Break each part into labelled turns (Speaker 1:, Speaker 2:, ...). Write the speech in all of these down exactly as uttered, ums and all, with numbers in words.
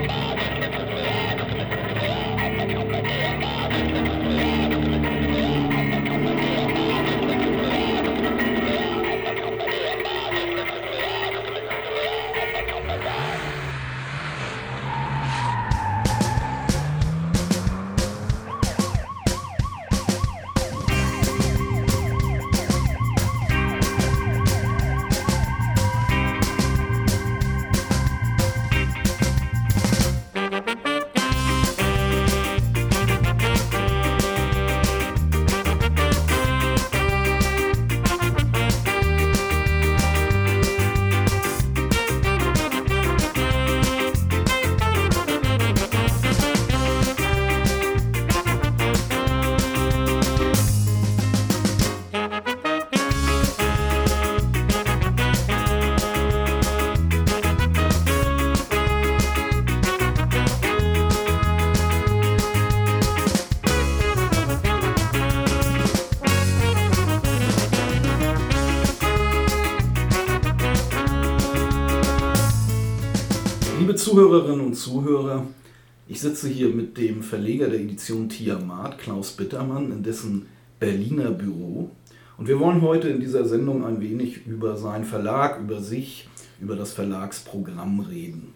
Speaker 1: Liebe Zuhörerinnen und Zuhörer, ich sitze hier mit dem Verleger der Edition Tiamat, Klaus Bittermann, in dessen Berliner Büro. Und wir wollen heute in dieser Sendung ein wenig über seinen Verlag, über sich, über das Verlagsprogramm reden.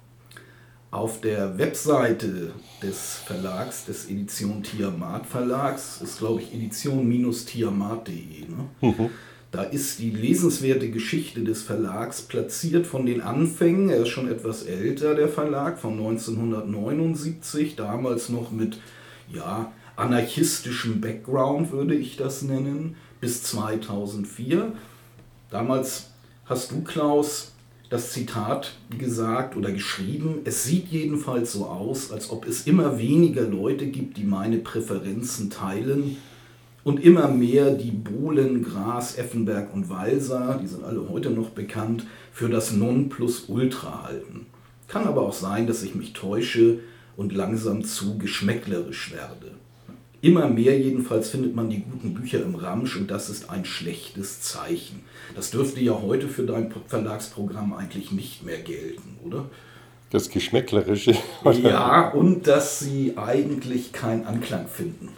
Speaker 1: Auf der Webseite des Verlags, des Edition Tiamat Verlags, ist glaube ich edition tiamat punkt de, ne? Mhm. Da ist die lesenswerte Geschichte des Verlags platziert von den Anfängen. Er ist schon etwas älter, der Verlag, von neunzehnhundertneunundsiebzig, damals noch mit ja, anarchistischem Background, würde ich das nennen, bis zweitausendvier. Damals hast du, Klaus, das Zitat gesagt oder geschrieben: Es sieht jedenfalls so aus, als ob es immer weniger Leute gibt, die meine Präferenzen teilen, und immer mehr die Bohlen, Gras, Effenberg und Walser, die sind alle heute noch bekannt, für das Nonplusultra halten. Kann aber auch sein, dass ich mich täusche und langsam zu geschmäcklerisch werde. Immer mehr jedenfalls findet man die guten Bücher im Ramsch, und das ist ein schlechtes Zeichen. Das dürfte ja heute für dein Verlagsprogramm eigentlich nicht mehr gelten, oder?
Speaker 2: Das Geschmäcklerische?
Speaker 1: Ja, und dass sie eigentlich keinen Anklang finden.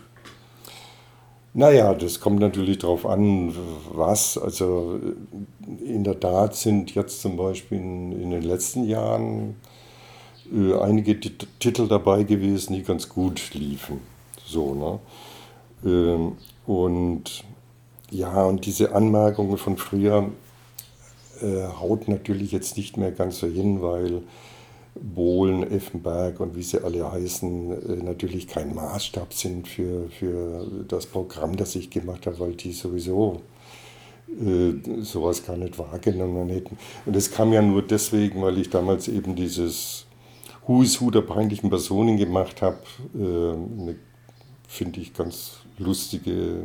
Speaker 2: Naja, das kommt natürlich darauf an, was. Also in der Tat sind jetzt zum Beispiel in, in den letzten Jahren äh, einige T- Titel dabei gewesen, die ganz gut liefen. So, ne? Ähm, und ja, und diese Anmerkungen von früher äh, haut natürlich jetzt nicht mehr ganz so hin, weil Bohlen, Effenberg und wie sie alle heißen, natürlich kein Maßstab sind für, für das Programm, das ich gemacht habe, weil die sowieso äh, sowas gar nicht wahrgenommen hätten. Und das kam ja nur deswegen, weil ich damals eben dieses Who is Who der peinlichen Personen gemacht habe. Äh, eine, finde ich, ganz lustige,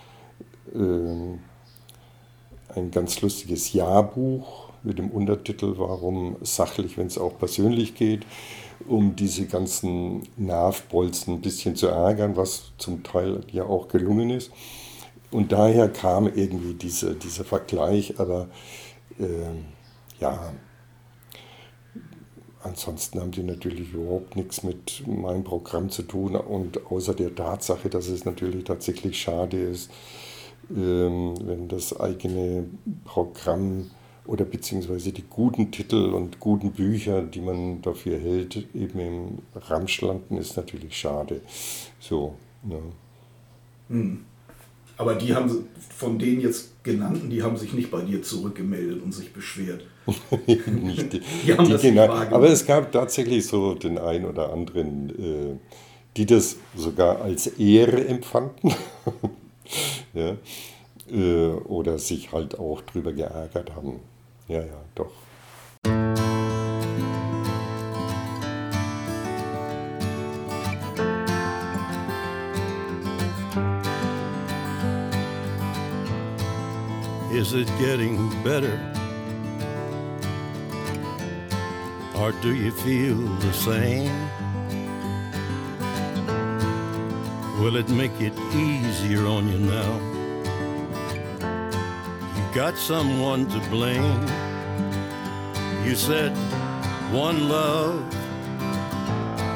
Speaker 2: äh, ein ganz lustiges Jahrbuch mit dem Untertitel Warum sachlich, wenn es auch persönlich geht, um diese ganzen Nervbolzen ein bisschen zu ärgern, was zum Teil ja auch gelungen ist. Und daher kam irgendwie diese, dieser Vergleich, aber äh, ja, ansonsten haben die natürlich überhaupt nichts mit meinem Programm zu tun, und außer der Tatsache, dass es natürlich tatsächlich schade ist, ähm, wenn das eigene Programm oder beziehungsweise die guten Titel und guten Bücher, die man dafür hält, eben im Ramsch landen, ist natürlich schade. So, ne.
Speaker 1: Hm. Aber die haben, von den jetzt genannten, die haben sich nicht bei dir zurückgemeldet und sich beschwert.
Speaker 2: nicht die,
Speaker 1: die haben
Speaker 2: die
Speaker 1: das
Speaker 2: genau,
Speaker 1: nicht
Speaker 2: aber es gab tatsächlich so den einen oder anderen, äh, die das sogar als Ehre empfanden. ja. äh, oder sich halt auch drüber geärgert haben. Ja, ja, doch.
Speaker 3: Is it getting better? Or do you feel the same? Will it make it easier on you now? You got someone to blame. You said one love,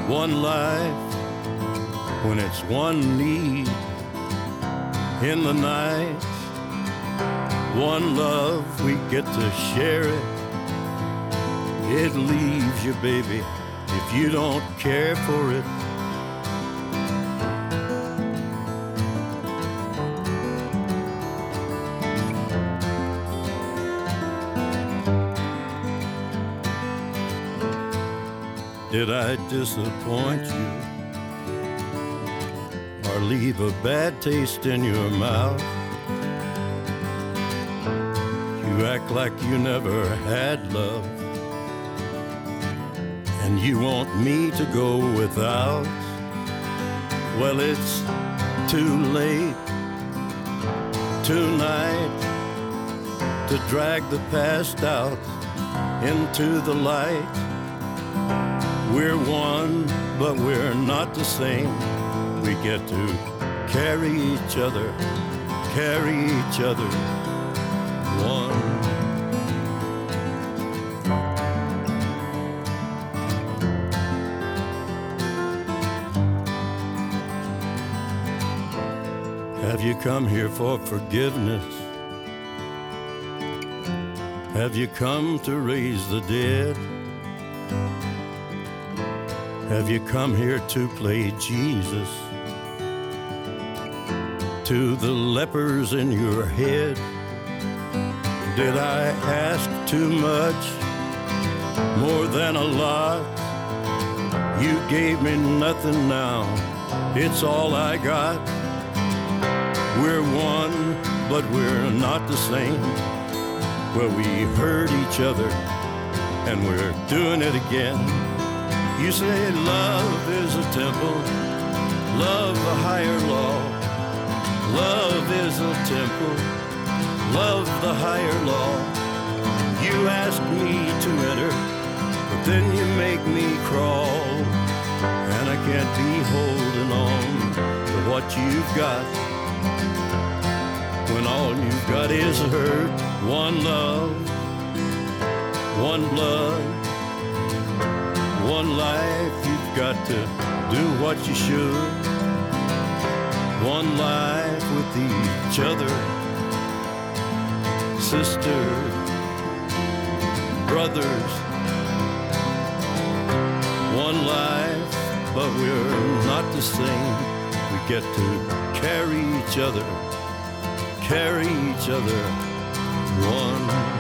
Speaker 3: one life when it's one need. In the night, one love, we get to share it. It leaves you, baby, if you don't care for it. Did I disappoint you or leave a bad taste in your mouth? You act like you never had love, and you want me to go without. Well, it's too late tonight to drag the past out into the light. We're one, but we're not the same. We get to carry each other, carry each other, one. Have you come here for forgiveness? Have you come to raise the dead? Have you come here to play Jesus to the lepers in your head? Did I ask too much, more than a lot? You gave me nothing now, it's all I got. We're one, but we're not the same. Well, we hurt each other, and we're doing it again. You say love is a temple, love a higher law. Love is a temple, love the higher law. You ask me to enter, but then you make me crawl. And I can't be holding on to what you've got, when all you've got is hurt. One love, one blood, one life, you've got to do what you should. One life with each other, sisters, brothers. One life, but we're not the same. We get to carry each other, carry each other, one.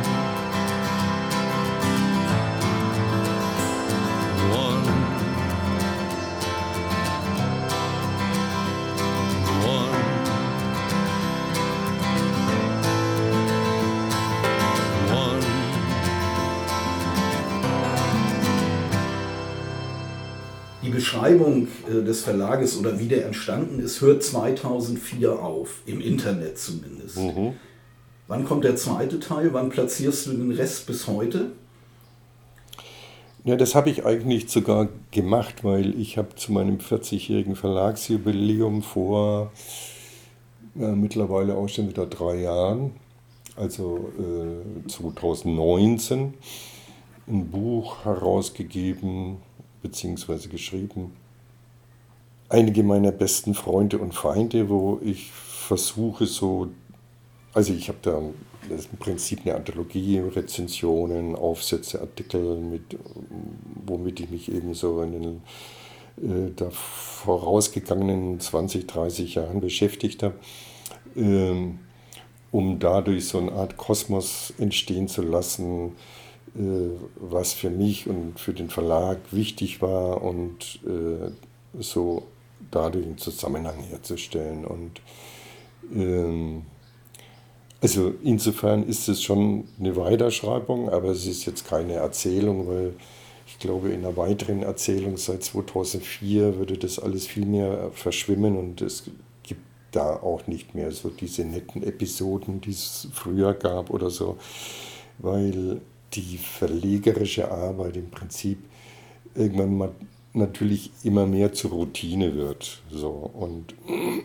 Speaker 1: Die Beschreibung äh, des Verlages oder wie der entstanden ist, hört zweitausendvier auf, im Internet zumindest. Mhm. Wann kommt der zweite Teil? Wann platzierst du den Rest bis heute?
Speaker 2: Ja, das habe ich eigentlich sogar gemacht, weil ich habe zu meinem vierzigjährigen Verlagsjubiläum vor äh, mittlerweile auch schon wieder drei Jahren, also äh, zweitausendneunzehn, ein Buch herausgegeben, beziehungsweise geschrieben. Einige meiner besten Freunde und Feinde, wo ich versuche so, also ich habe da, das ist im Prinzip eine Anthologie, Rezensionen, Aufsätze, Artikel, mit, womit ich mich eben so in den äh, da vorausgegangenen zwanzig, dreißig Jahren beschäftigt habe, ähm, um dadurch so eine Art Kosmos entstehen zu lassen, was für mich und für den Verlag wichtig war und äh, so dadurch einen Zusammenhang herzustellen. Und ähm, also insofern ist es schon eine Weiterschreibung, aber es ist jetzt keine Erzählung, weil ich glaube, in einer weiteren Erzählung seit zweitausendvier würde das alles viel mehr verschwimmen und es gibt da auch nicht mehr so diese netten Episoden, die es früher gab oder so, weil die verlegerische Arbeit im Prinzip irgendwann mal natürlich immer mehr zur Routine wird. So. Und,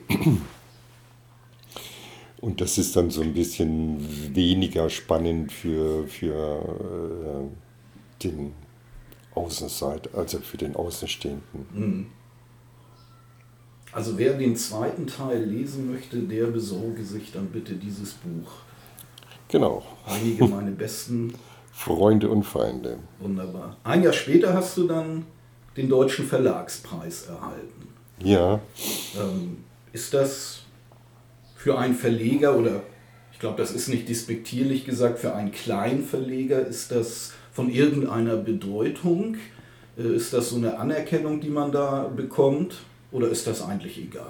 Speaker 2: und das ist dann so ein bisschen weniger spannend für, für äh, den Außenseiter, also für den Außenstehenden.
Speaker 1: Also wer den zweiten Teil lesen möchte, der besorge sich dann bitte dieses Buch.
Speaker 2: Genau.
Speaker 1: Einige meine besten
Speaker 2: Freunde und Feinde.
Speaker 1: Wunderbar. Ein Jahr später hast du dann den Deutschen Verlagspreis erhalten.
Speaker 2: Ja.
Speaker 1: Ähm, ist das für einen Verleger oder, ich glaube, das ist nicht despektierlich gesagt, für einen kleinen Verleger, ist das von irgendeiner Bedeutung? Äh, ist das so eine Anerkennung, die man da bekommt? Oder ist das eigentlich egal?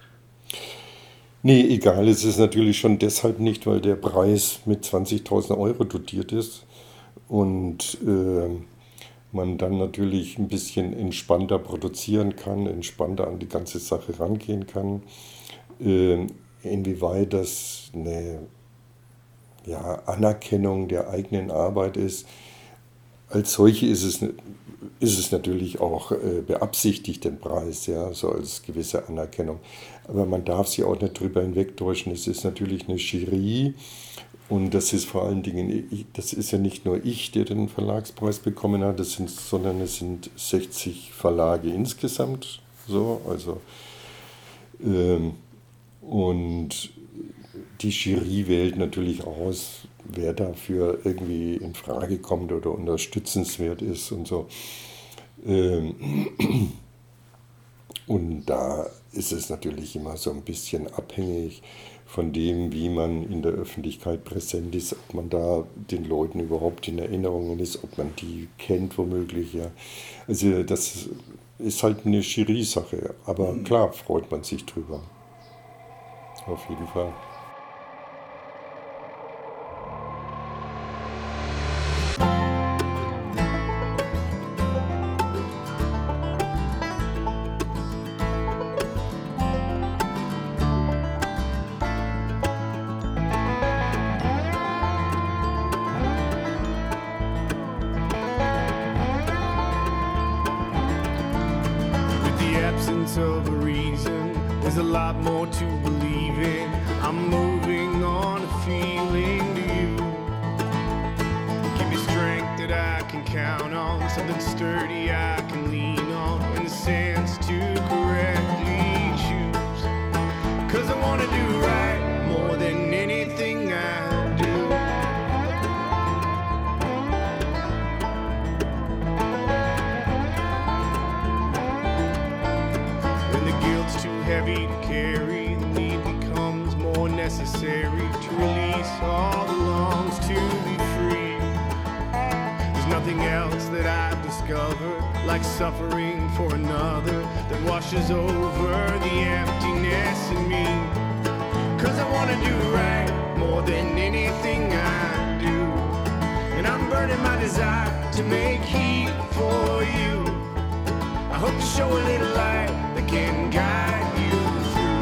Speaker 2: Nee, egal ist es natürlich schon deshalb nicht, weil der Preis mit zwanzigtausend Euro dotiert ist und äh, man dann natürlich ein bisschen entspannter produzieren kann, entspannter an die ganze Sache rangehen kann. Äh, inwieweit das eine ja, Anerkennung der eigenen Arbeit ist, als solche ist es, ist es natürlich auch äh, beabsichtigt, den Preis, ja, so als gewisse Anerkennung. Aber man darf sich auch nicht drüber hinwegtäuschen. Es ist natürlich eine Jury und das ist vor allen Dingen, das ist ja nicht nur ich, der den Verlagspreis bekommen hat, das sind, sondern es sind sechzig Verlage insgesamt, so, also ähm, und die Jury wählt natürlich aus, wer dafür irgendwie in Frage kommt oder unterstützenswert ist und so. Und da ist es natürlich immer so ein bisschen abhängig von dem, wie man in der Öffentlichkeit präsent ist, ob man da den Leuten überhaupt in Erinnerungen ist, ob man die kennt womöglich. Ja. Also das ist halt eine Jury-Sache, aber klar freut man sich drüber. Auf jeden Fall.
Speaker 4: Of a reason, there's a lot more to believe in. I'm moving on, a feeling to you. Give me strength that I can count on, something sturdy I can lean on, and the sense to correctly choose. Cause I wanna do right more than anything I do. Heavy to carry, the need becomes more necessary to release all the lungs to be free. There's nothing else that I've discovered like suffering for another that washes over the emptiness in me. Cause I wanna do right more than anything I do, and I'm burning my desire to make heat for you. I hope to show a little light that can guide you through.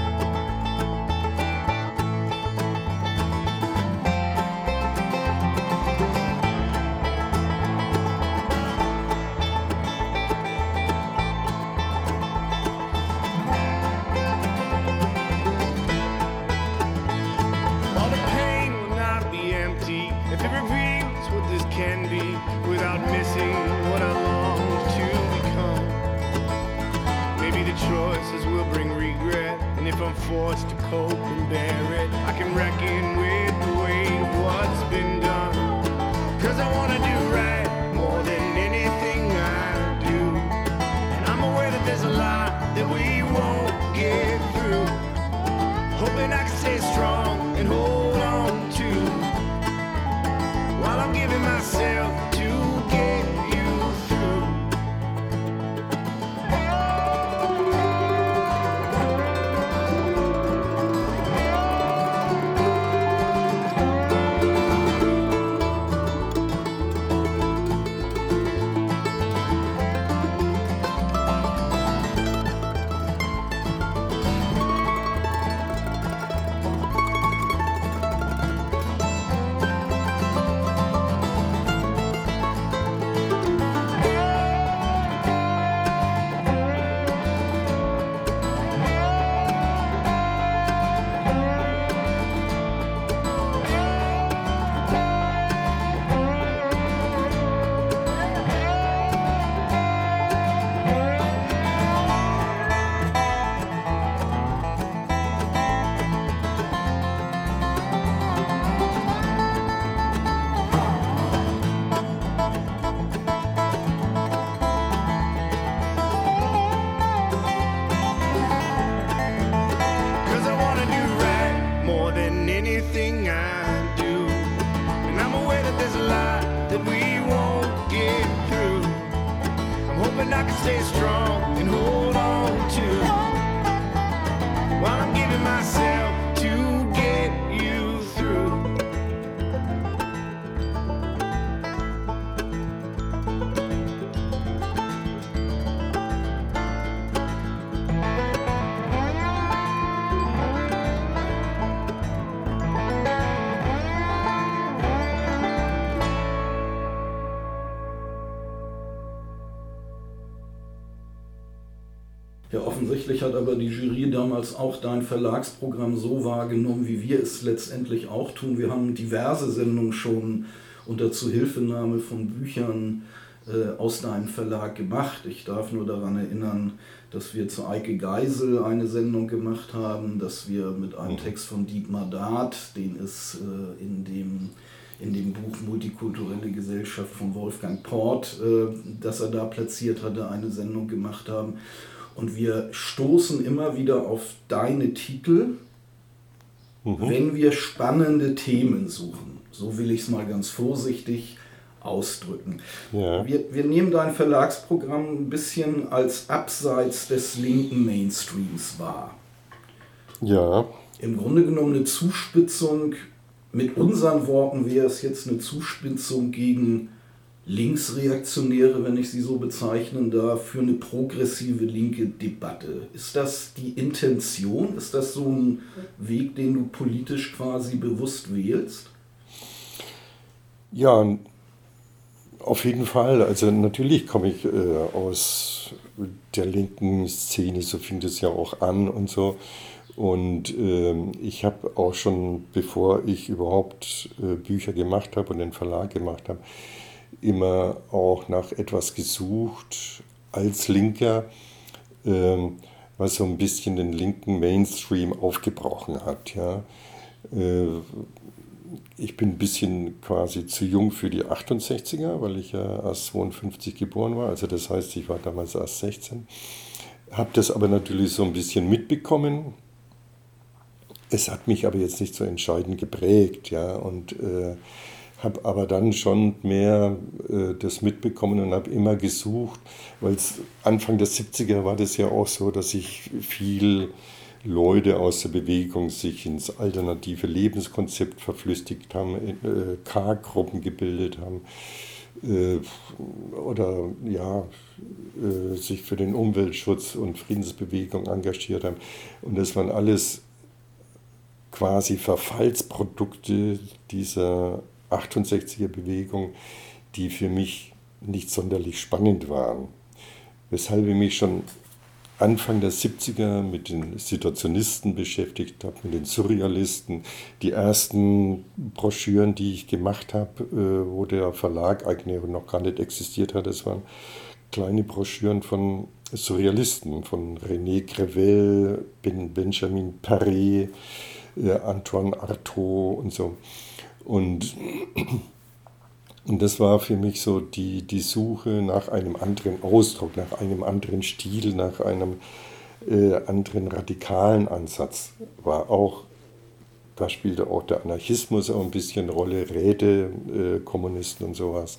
Speaker 4: All the pain will not be empty if it reveals what this can be without missing what I long to become. Maybe the choices will bring regret, and if I'm forced to cope and bear it, I can reckon with the weight of what's been done. Cause I wanna do right more than anything I do, and I'm aware that there's a lot that we won't get through. Hoping I can stay strong and hold on to, while I'm giving myself to get you through. stay strong and hold on to while I'm giving myself to get you through.
Speaker 1: Ja, offensichtlich hat aber die Jury damals auch dein Verlagsprogramm so wahrgenommen, wie wir es letztendlich auch tun. Wir haben diverse Sendungen schon unter Zuhilfenahme von Büchern äh, aus deinem Verlag gemacht. Ich darf nur daran erinnern, dass wir zu Eike Geisel eine Sendung gemacht haben, dass wir mit einem Text von Dietmar Dart, den es äh, in dem in dem Buch Multikulturelle Gesellschaft von Wolfgang Port, äh, das er da platziert hatte, eine Sendung gemacht haben. Und wir stoßen immer wieder auf deine Titel, mhm. wenn wir spannende Themen suchen. So will ich es mal ganz vorsichtig ausdrücken. Ja. Wir, wir nehmen dein Verlagsprogramm ein bisschen als abseits des linken Mainstreams wahr.
Speaker 2: Ja.
Speaker 1: Im Grunde genommen eine Zuspitzung, mit unseren Worten wäre es jetzt eine Zuspitzung gegen Linksreaktionäre, wenn ich sie so bezeichnen darf, für eine progressive linke Debatte. Ist das die Intention? Ist das so ein Weg, den du politisch quasi bewusst wählst?
Speaker 2: Ja, auf jeden Fall. Also natürlich komme ich äh, aus der linken Szene, so fing es ja auch an und so. Und äh, ich habe auch schon, bevor ich überhaupt äh, Bücher gemacht habe und den Verlag gemacht habe, immer auch nach etwas gesucht als Linker, ähm, was so ein bisschen den linken Mainstream aufgebrochen hat. Ja. Äh, ich bin ein bisschen quasi zu jung für die achtundsechziger, weil ich ja erst zweiundfünfzig geboren war, also das heißt, ich war damals erst sechzehn. Habe das aber natürlich so ein bisschen mitbekommen. Es hat mich aber jetzt nicht so entscheidend geprägt, ja, und äh, habe aber dann schon mehr äh, das mitbekommen und habe immer gesucht, weil Anfang der siebziger war das ja auch so, dass sich viel Leute aus der Bewegung sich ins alternative Lebenskonzept verflüchtigt haben, äh, K-Gruppen gebildet haben äh, oder ja, äh, sich für den Umweltschutz und Friedensbewegung engagiert haben. Und das waren alles quasi Verfallsprodukte dieser achtundsechziger Bewegung, die für mich nicht sonderlich spannend waren. Weshalb ich mich schon Anfang der siebziger mit den Situationisten beschäftigt habe, mit den Surrealisten. Die ersten Broschüren, die ich gemacht habe, wo der Verlag eigentlich noch gar nicht existiert hat, das waren kleine Broschüren von Surrealisten, von René Crevel, Benjamin Paré, Antoine Artaud und so. Und, und das war für mich so die, die Suche nach einem anderen Ausdruck, nach einem anderen Stil, nach einem äh, anderen radikalen Ansatz. War auch, da spielte auch der Anarchismus auch ein bisschen Rolle, Räte, äh, Kommunisten und sowas.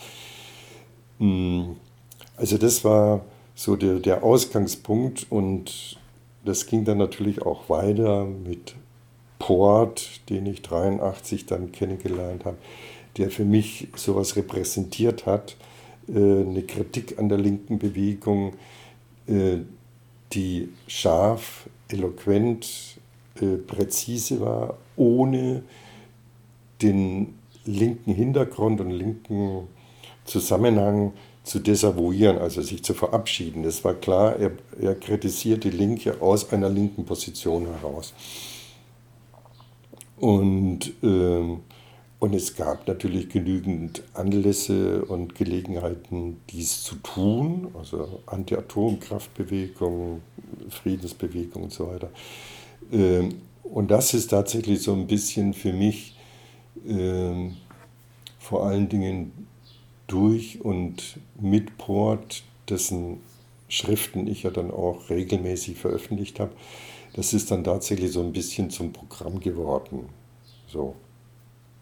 Speaker 2: Also das war so der, der Ausgangspunkt und das ging dann natürlich auch weiter mit Port, den ich dreiundachtzig dann kennengelernt habe, der für mich sowas repräsentiert hat, eine Kritik an der linken Bewegung, die scharf, eloquent, präzise war, ohne den linken Hintergrund und linken Zusammenhang zu desavouieren, also sich zu verabschieden. Das war klar, er, er kritisiert die Linke aus einer linken Position heraus. Und, ähm, und es gab natürlich genügend Anlässe und Gelegenheiten, dies zu tun, also Anti-Atomkraftbewegung, Friedensbewegung und so weiter. Ähm, und das ist tatsächlich so ein bisschen für mich ähm, vor allen Dingen durch und mit Port, dessen Schriften ich ja dann auch regelmäßig veröffentlicht habe, das ist dann tatsächlich so ein bisschen zum Programm geworden. So.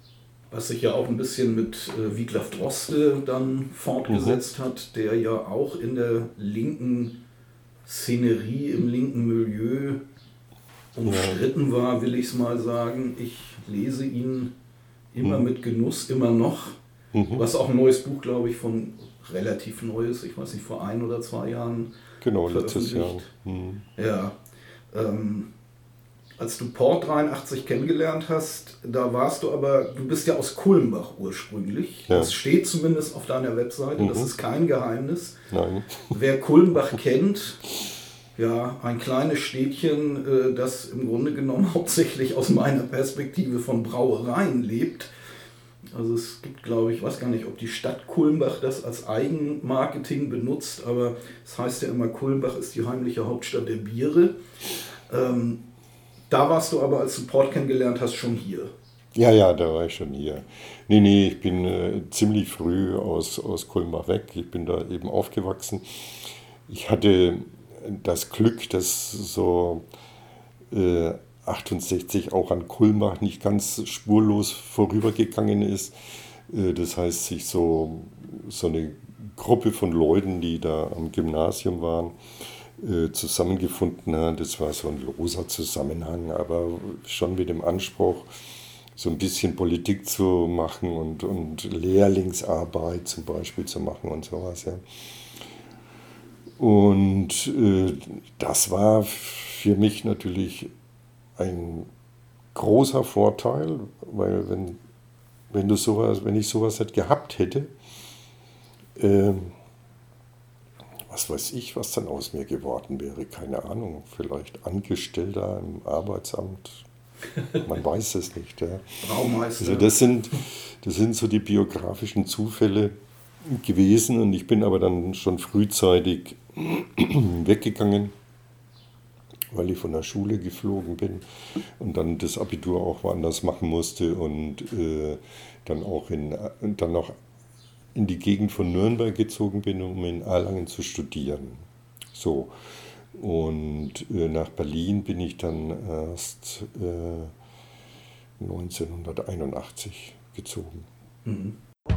Speaker 1: Was sich ja auch ein bisschen mit äh, Wiglaf Droste dann fortgesetzt mhm. hat, der ja auch in der linken Szenerie, im linken Milieu umstritten ja. war, will ich es mal sagen. Ich lese ihn immer mhm. mit Genuss, immer noch. Mhm. Was auch ein neues Buch, glaube ich, von relativ neues, ich weiß nicht, vor ein oder zwei Jahren
Speaker 2: genau, letztes Jahr.
Speaker 1: Mhm. Ja. Ähm, als du Port dreiundachtzig kennengelernt hast, da warst du aber, du bist ja aus Kulmbach ursprünglich. Ja. Das steht zumindest auf deiner Webseite, mhm. das ist kein Geheimnis.
Speaker 2: Nein.
Speaker 1: Wer Kulmbach kennt, ja, ein kleines Städtchen, das im Grunde genommen hauptsächlich aus meiner Perspektive von Brauereien lebt. Also es gibt, glaube ich, weiß gar nicht, ob die Stadt Kulmbach das als Eigenmarketing benutzt, aber es heißt ja immer, Kulmbach ist die heimliche Hauptstadt der Biere. Ähm, da warst du aber, als du Port kennengelernt hast, schon hier.
Speaker 2: Ja, ja, da war ich schon hier. Nee, nee, ich bin äh, ziemlich früh aus, aus Kulmbach weg. Ich bin da eben aufgewachsen. Ich hatte das Glück, dass so äh, achtundsechzig auch an Kulmbach nicht ganz spurlos vorübergegangen ist. Äh, das heißt, sich so, so eine Gruppe von Leuten, die da am Gymnasium waren, äh, zusammengefunden hat. Das war so ein loser Zusammenhang, aber schon mit dem Anspruch, so ein bisschen Politik zu machen und, und Lehrlingsarbeit zum Beispiel zu machen und sowas. Ja. Und äh, das war für mich natürlich ein großer Vorteil, weil wenn, wenn, du sowas, wenn ich sowas nicht gehabt hätte, äh, was weiß ich, was dann aus mir geworden wäre, keine Ahnung, vielleicht Angestellter im Arbeitsamt, man weiß es nicht. Ja.
Speaker 1: Baumeister.
Speaker 2: Also das sind, das sind so die biografischen Zufälle gewesen und ich bin aber dann schon frühzeitig weggegangen, weil ich von der Schule geflogen bin und dann das Abitur auch woanders machen musste und äh, dann auch in, dann noch in die Gegend von Nürnberg gezogen bin, um in Erlangen zu studieren. So. Und äh, nach Berlin bin ich dann erst äh, neunzehnhunderteinundachtzig gezogen.
Speaker 1: Mhm.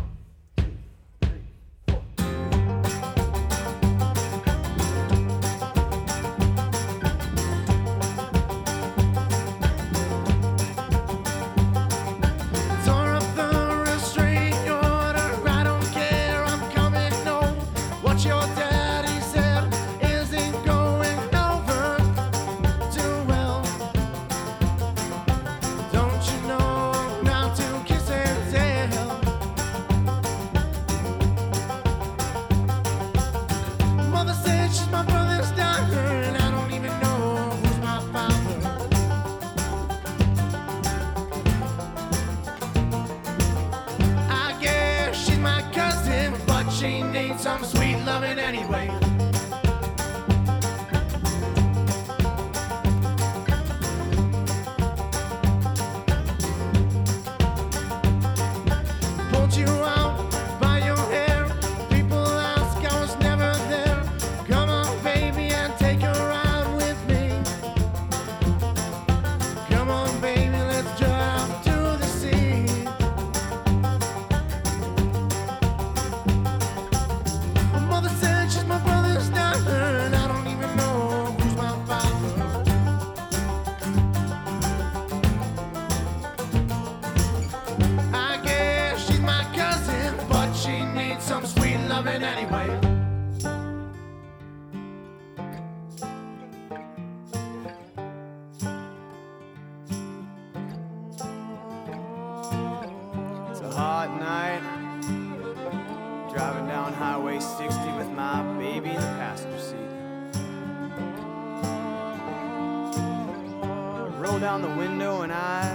Speaker 5: Down the window and I,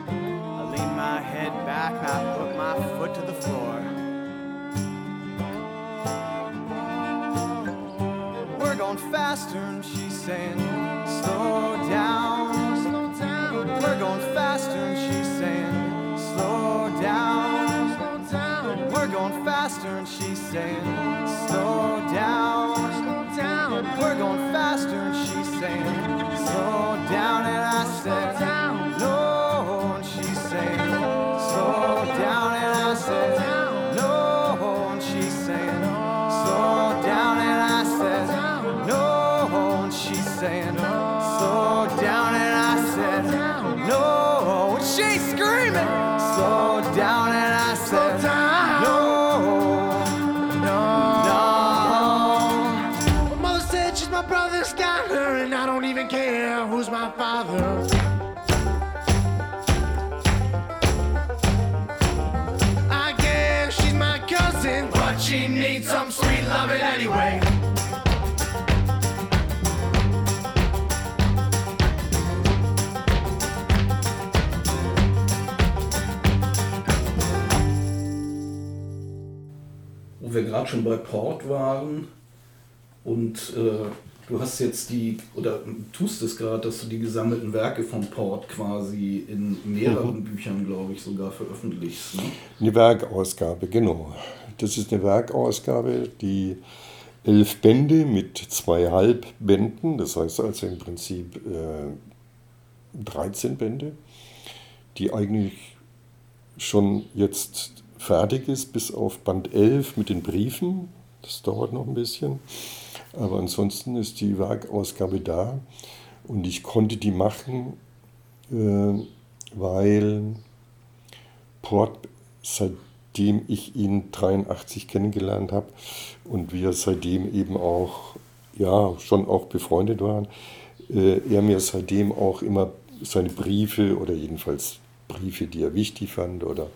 Speaker 5: I lean my head back and I put my foot to the floor. We're going faster and she's saying, slow down, slow down. We're going faster and she's saying, slow down, slow down. We're going faster and she's saying, slow down, slow down. We're going faster and she's saying, slow down, and I said, no, and she's saying, slow down.
Speaker 4: who's my father? I guess she's my cousin, but she needs some sweet loving anyway.
Speaker 1: Wo wir gerade schon bei Port waren und äh, du hast jetzt die, oder tust es gerade, dass du die gesammelten Werke von Port quasi in mehreren mhm. Büchern, glaube ich, sogar veröffentlichst. Ne?
Speaker 2: Eine Werkausgabe, genau. Das ist eine Werkausgabe, die elf Bände mit zwei Halbbänden, das heißt also im Prinzip äh, dreizehn Bände, die eigentlich schon jetzt fertig ist, bis auf Band elf mit den Briefen. Das dauert noch ein bisschen. Aber ansonsten ist die Werkausgabe da. Und ich konnte die machen, äh, weil Port, seitdem ich ihn dreiundachtzig kennengelernt habe und wir seitdem eben auch, ja, schon auch befreundet waren, äh, er mir seitdem auch immer seine Briefe oder jedenfalls Briefe, die er wichtig fand, oder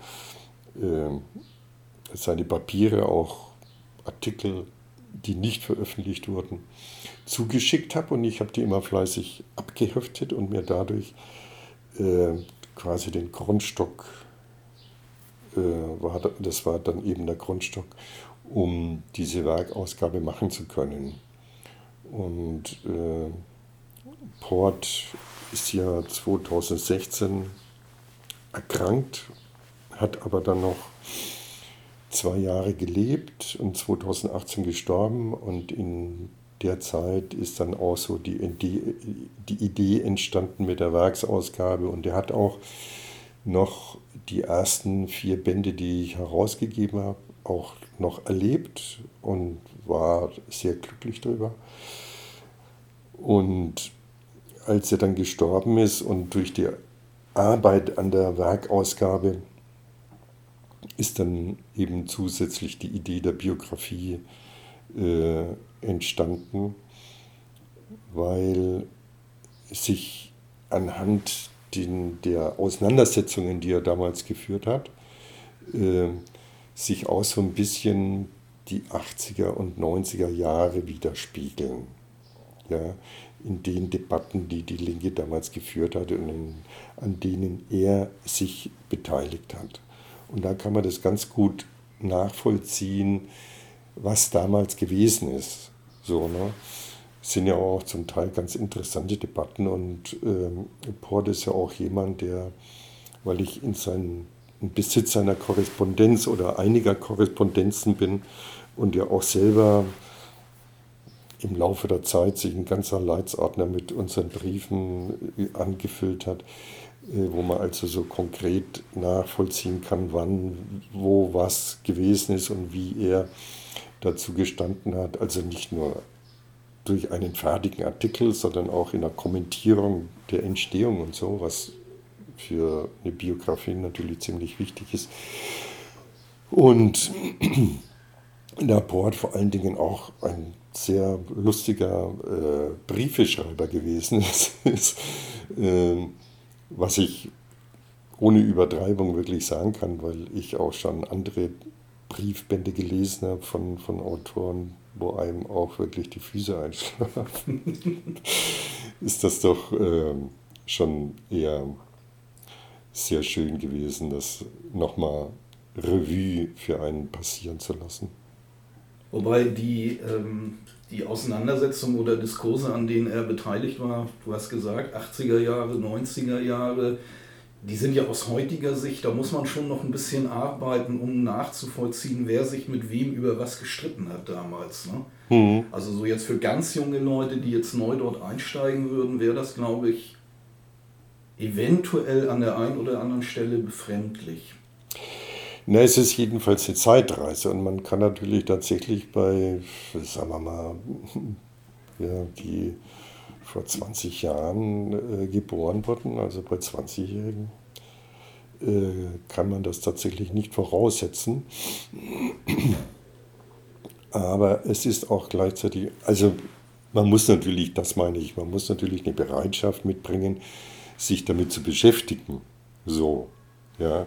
Speaker 2: seine Papiere, auch Artikel, die nicht veröffentlicht wurden, zugeschickt habe, und ich habe die immer fleißig abgeheftet und mir dadurch äh, quasi den Grundstock, äh, war, das war dann eben der Grundstock, um diese Werkausgabe machen zu können. Und äh, Port ist ja zweitausendsechzehn erkrankt, hat aber dann noch zwei Jahre gelebt und zweitausendachtzehn gestorben, und in der Zeit ist dann auch so die, die, die Idee entstanden mit der Werksausgabe, und er hat auch noch die ersten vier Bände, die ich herausgegeben habe, auch noch erlebt und war sehr glücklich darüber. Und als er dann gestorben ist und durch die Arbeit an der Werkausgabe ist dann eben zusätzlich die Idee der Biografie äh, entstanden, weil sich anhand den, der Auseinandersetzungen, die er damals geführt hat, äh, sich auch so ein bisschen die achtziger und neunziger Jahre widerspiegeln. Ja, in den Debatten, die die Linke damals geführt hat und in, an denen er sich beteiligt hat. Und da kann man das ganz gut nachvollziehen, was damals gewesen ist. So, ne? Es sind ja auch zum Teil ganz interessante Debatten, und ähm, Port ist ja auch jemand, der, weil ich in seinem in Besitz seiner Korrespondenz oder einiger Korrespondenzen bin und ja auch selber im Laufe der Zeit sich ein ganzer Leitsordner mit unseren Briefen angefüllt hat, wo man also so konkret nachvollziehen kann, wann, wo was gewesen ist und wie er dazu gestanden hat. Also nicht nur durch einen fertigen Artikel, sondern auch in der Kommentierung der Entstehung und so, was für eine Biografie natürlich ziemlich wichtig ist. Und der Port vor allen Dingen auch ein sehr lustiger äh, Briefeschreiber gewesen ist, äh, was ich ohne Übertreibung wirklich sagen kann, weil ich auch schon andere Briefbände gelesen habe von, von Autoren, wo einem auch wirklich die Füße einschlafen. Ist das doch äh, schon eher sehr schön gewesen, das nochmal Revue für einen passieren zu lassen.
Speaker 1: Wobei die, ähm, die Auseinandersetzungen oder Diskurse, an denen er beteiligt war, du hast gesagt, achtziger Jahre, neunziger Jahre, die sind ja aus heutiger Sicht, da muss man schon noch ein bisschen arbeiten, um nachzuvollziehen, wer sich mit wem über was gestritten hat damals. Ne? Mhm. Also so jetzt für ganz junge Leute, die jetzt neu dort einsteigen würden, wäre das, glaube ich, eventuell an der einen oder anderen Stelle befremdlich.
Speaker 2: Na, es ist jedenfalls eine Zeitreise, und man kann natürlich tatsächlich bei, sagen wir mal, ja, die vor zwanzig Jahren äh, geboren wurden, also bei zwanzigjährigen, äh, kann man das tatsächlich nicht voraussetzen. Aber es ist auch gleichzeitig, also man muss natürlich, das meine ich, man muss natürlich eine Bereitschaft mitbringen, sich damit zu beschäftigen. So, ja.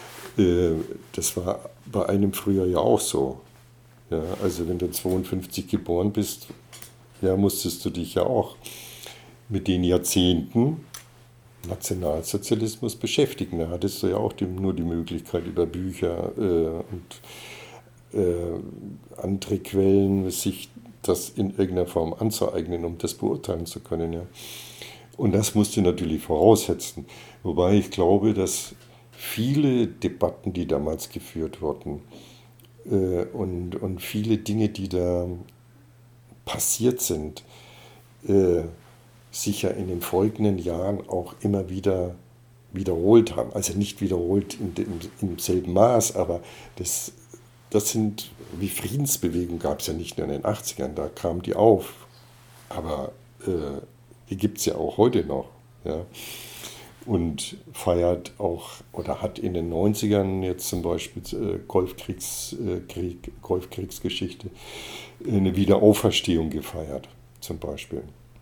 Speaker 2: Das war bei einem früher ja auch so. Ja, also wenn du zweiundfünfzig geboren bist, ja, musstest du dich ja auch mit den Jahrzehnten Nationalsozialismus beschäftigen. Da hattest du ja auch die, nur die Möglichkeit, über Bücher äh, und äh, andere Quellen sich das in irgendeiner Form anzueignen, um das beurteilen zu können. Ja. Und das musst du natürlich voraussetzen. Wobei ich glaube, dass viele Debatten, die damals geführt wurden äh, und, und viele Dinge, die da passiert sind, äh, sich ja in den folgenden Jahren auch immer wieder wiederholt haben. Also nicht wiederholt in dem, im selben Maß, aber das, das sind, wie Friedensbewegung gab es ja nicht nur in den achtzigern, da kamen die auf. Aber äh, die gibt es ja auch heute noch. Ja. Und feiert auch, oder hat in den neunzigern jetzt zum Beispiel äh, Golfkriegs, äh, Krieg, Golfkriegsgeschichte eine Wiederauferstehung gefeiert, zum Beispiel.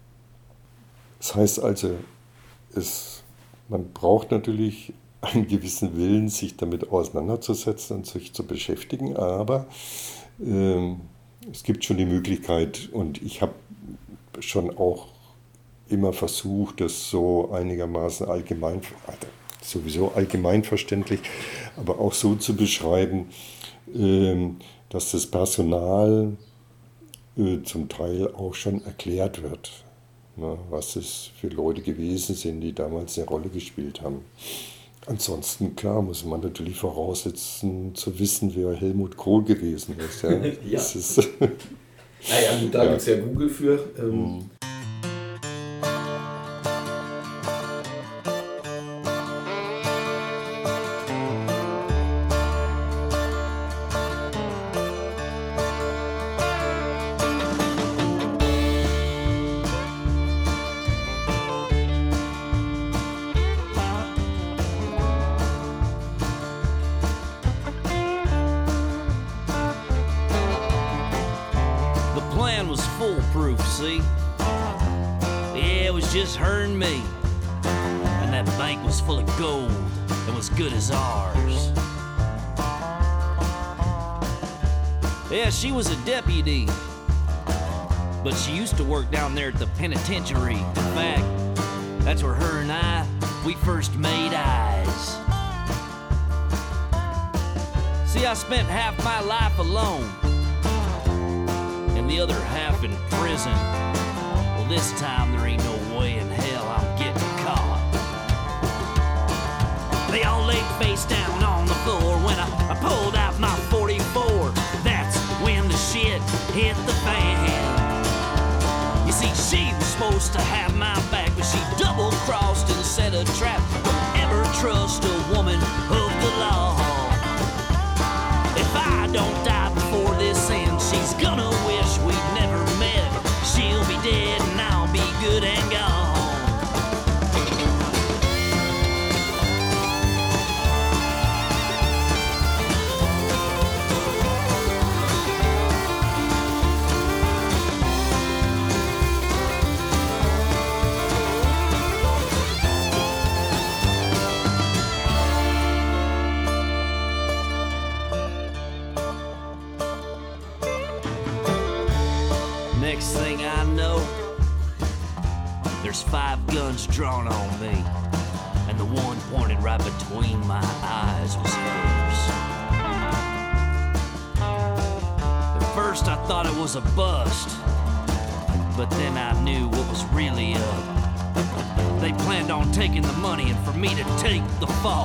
Speaker 2: Das heißt also, es, man braucht natürlich einen gewissen Willen, sich damit auseinanderzusetzen und sich zu beschäftigen, aber äh, es gibt schon die Möglichkeit, und ich habe schon auch immer versucht, das so einigermaßen allgemein, also sowieso allgemeinverständlich, aber auch so zu beschreiben, äh, dass das Personal äh, zum Teil auch schon erklärt wird. Na, was es für Leute gewesen sind, die damals eine Rolle gespielt haben. Ansonsten, klar, muss man natürlich voraussetzen, zu wissen, wer Helmut Kohl gewesen ist. Ja,
Speaker 1: ja.
Speaker 2: Das ist
Speaker 1: naja, gut, da ja. gibt es ja Google für. Ähm.
Speaker 2: Mhm.
Speaker 6: She was a deputy, but she used to work down there at the penitentiary. In fact, that's where her and I, we first made eyes. See, I spent half my life alone, and the other half in prison. Well, this time there ain't no way in hell I'm getting caught. They all laid face down on the floor when I, I pulled out my forty-four. That's when the shit hit the fan. You see, she was supposed to have my back, but she double-crossed and set a trap. Don't ever trust a woman of the law. If I don't die before this ends, she's gonna wish we'd never met. She'll be dead and I'll be good and gone. Next thing I know, there's five guns drawn on me, and the one pointed right between my eyes was hers. At first I thought it was a bust, but then I knew what was really up. They planned on taking the money and for me to take the fall.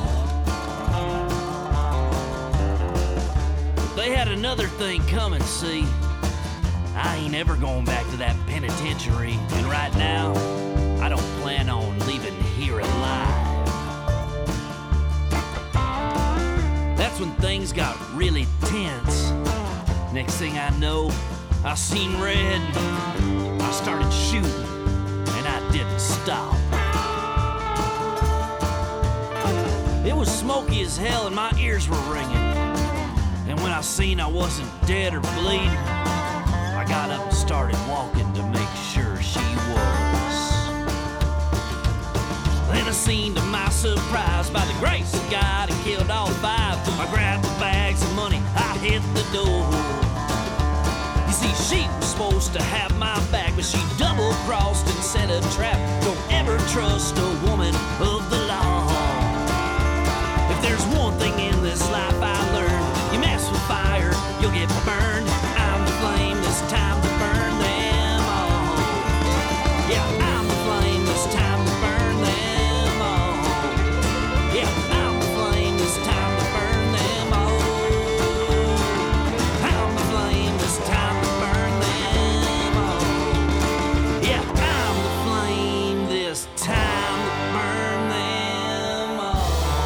Speaker 6: They had another thing coming, see? I ain't ever going back to that penitentiary, and right now, I don't plan on leaving here alive. That's when things got really tense. Next thing I know, I seen red. I started shooting, and I didn't stop. It was smoky as hell, and my ears were ringing. And when I seen I wasn't dead or bleeding, I got up and started walking to make sure. house by the grace of God and killed all five. I grabbed the bags of money, I hit the door. You see, she was supposed to have my back, but she double-crossed and set a trap. Don't ever trust a woman of the law. If there's one thing in this life I learned, you mess with fire, you'll get burned. I'm the flame, this time to burn them all. Yeah, I'm the flame, this time to burn them all. Yeah, I'm the flame, this time to burn them all. I'm the flame, this time to burn them all. Yeah, I'm the flame, this time to burn them all.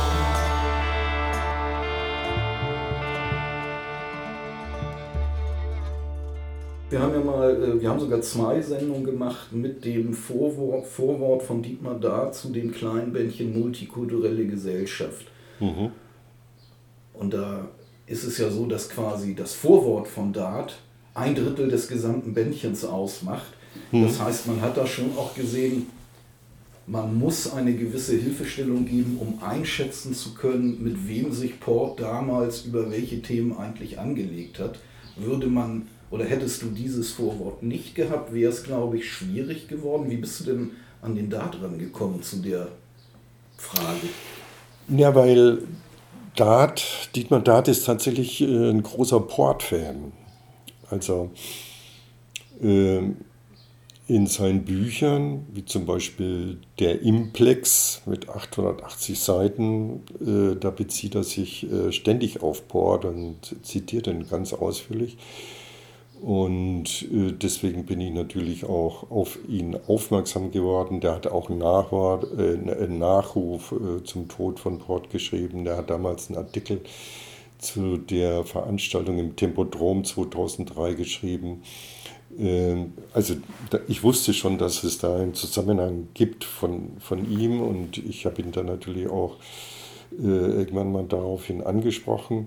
Speaker 1: Wir haben ja mal, wir haben sogar zwei Sendungen gemacht mit dem Vorwort, Vorwort von Dietmar Dart zu dem kleinen Bändchen Multikulturelle Gesellschaft.
Speaker 2: Mhm.
Speaker 1: Und da ist es ja so, dass quasi das Vorwort von Dart ein Drittel des gesamten Bändchens ausmacht.
Speaker 2: Mhm.
Speaker 1: Das heißt, man hat da schon auch gesehen, man muss eine gewisse Hilfestellung geben, um einschätzen zu können, mit wem sich Port damals über welche Themen eigentlich angelegt hat. Würde man, oder hättest du dieses Vorwort nicht gehabt, wäre es, glaube ich, schwierig geworden. Wie bist du denn an den Dart rangekommen zu der Frage?
Speaker 2: Ja, weil Dart, Dietmar Dart ist tatsächlich äh, ein großer Port-Fan. Also äh, in seinen Büchern, wie zum Beispiel der Implex mit achthundertachtzig Seiten, äh, da bezieht er sich äh, ständig auf Port und zitiert ihn ganz ausführlich. Und äh, deswegen bin ich natürlich auch auf ihn aufmerksam geworden. Der hat auch ein Nachwort, äh, einen Nachruf äh, zum Tod von Port geschrieben. Der hat damals einen Artikel zu der Veranstaltung im Tempodrom zweitausenddrei geschrieben. Äh, also da, ich wusste schon, dass es da einen Zusammenhang gibt von, von ihm, und ich habe ihn dann natürlich auch äh, irgendwann mal daraufhin angesprochen.